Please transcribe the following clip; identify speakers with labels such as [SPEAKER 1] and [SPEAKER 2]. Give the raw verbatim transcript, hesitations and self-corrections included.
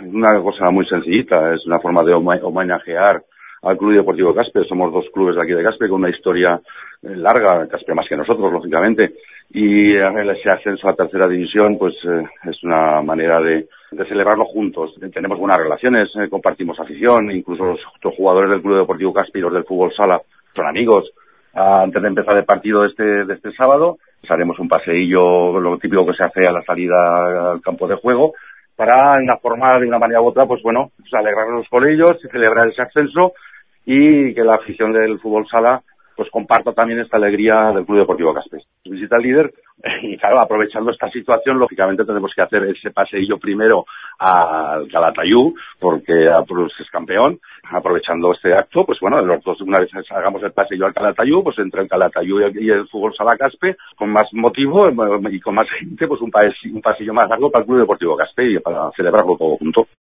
[SPEAKER 1] una cosa muy sencillita, es una forma de homenajear al Club Deportivo Caspe. Somos dos clubes de aquí de Caspe con una historia larga, Caspe más que nosotros, lógicamente, y ese ascenso a tercera división pues eh, es una manera de, de celebrarlo juntos. Tenemos buenas relaciones, eh, compartimos afición, incluso los otros jugadores del Club Deportivo Caspe y los del fútbol sala son amigos. Ah, antes de empezar el partido de este, de este sábado, pues haremos un paseillo, lo típico que se hace a la salida al campo de juego, para informar de una manera u otra, pues bueno, pues alegrarnos con ellos, celebrar ese ascenso y que la afición del fútbol sala pues comparta también esta alegría del Club Deportivo Caspe. Visita al líder y claro, aprovechando esta situación, lógicamente tenemos que hacer ese paseillo primero al Calatayud, porque pues, es campeón. Aprovechando este acto, pues bueno, los dos, una vez hagamos el paseillo al Calatayud, pues entre el Calatayud y el fútbol sala Caspe, con más motivo y con más gente, pues un pasillo, un pasillo más largo para el Club Deportivo Caspe y para celebrarlo todo junto.